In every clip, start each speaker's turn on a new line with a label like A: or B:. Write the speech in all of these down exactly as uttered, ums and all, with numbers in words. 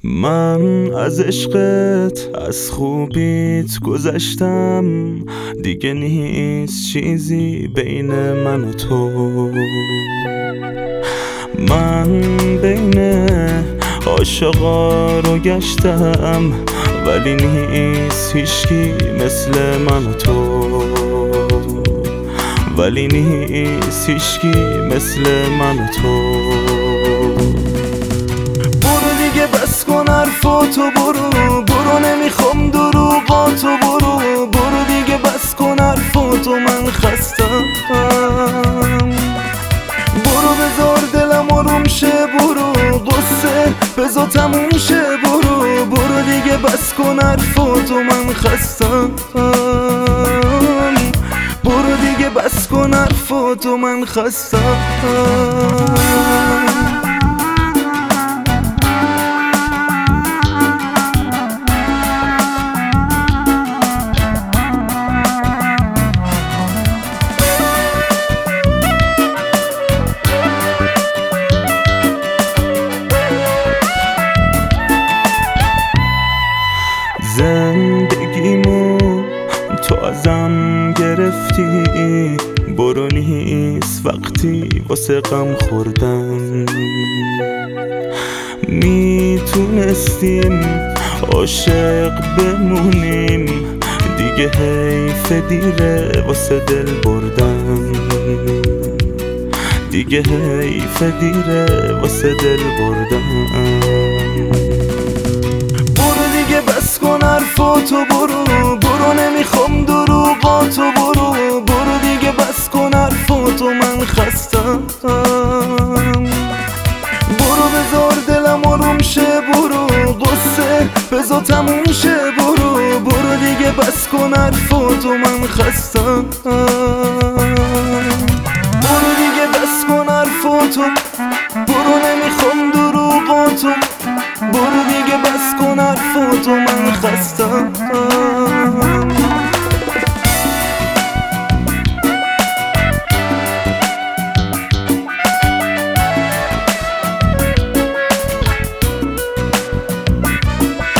A: من از عشقت از خوبیت گذشتم، دیگه نیست چیزی بین من و تو. من بین عاشقا رو گشتم، ولی نیست هیچکی مثل من و تو. ولی نیست هیچکی مثل من و تو. بس کن حرفاتو، برو برو نمیخوام دروغاتو، برو برو دیگه بس کن حرفاتو، من خستم. برو بذار دلم آروم شه، برو قصه بذار تموم شه، برو برو دیگه بس کن حرفاتو، من خستم. برو دیگه بس کن حرفاتو، من خستم. زندگیمو تو ازم گرفتی، برو نیست وقتی واسه غم خوردن. میتونستیم عاشق بمونیم، دیگه حیف دیره واسه دل بردن. دیگه حیف دیره واسه دل بردن. بس کن حرفاتو، برو برو نمیخوام دروغاتو، برو برو دیگه بس کن حرفاتو، من خستم. برو بذار دلم آروم شه، برو قصه بذار تموم شه، برو برو دیگه بس کن حرفاتو، من خستم. برو دیگه بس کن حرفاتو، برو نمیخوام دروغاتو، برو دیگه بس کن حرفاتو، من خستم.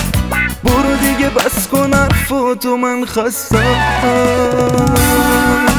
A: برو دیگه بس کن حرفاتو، من خستم.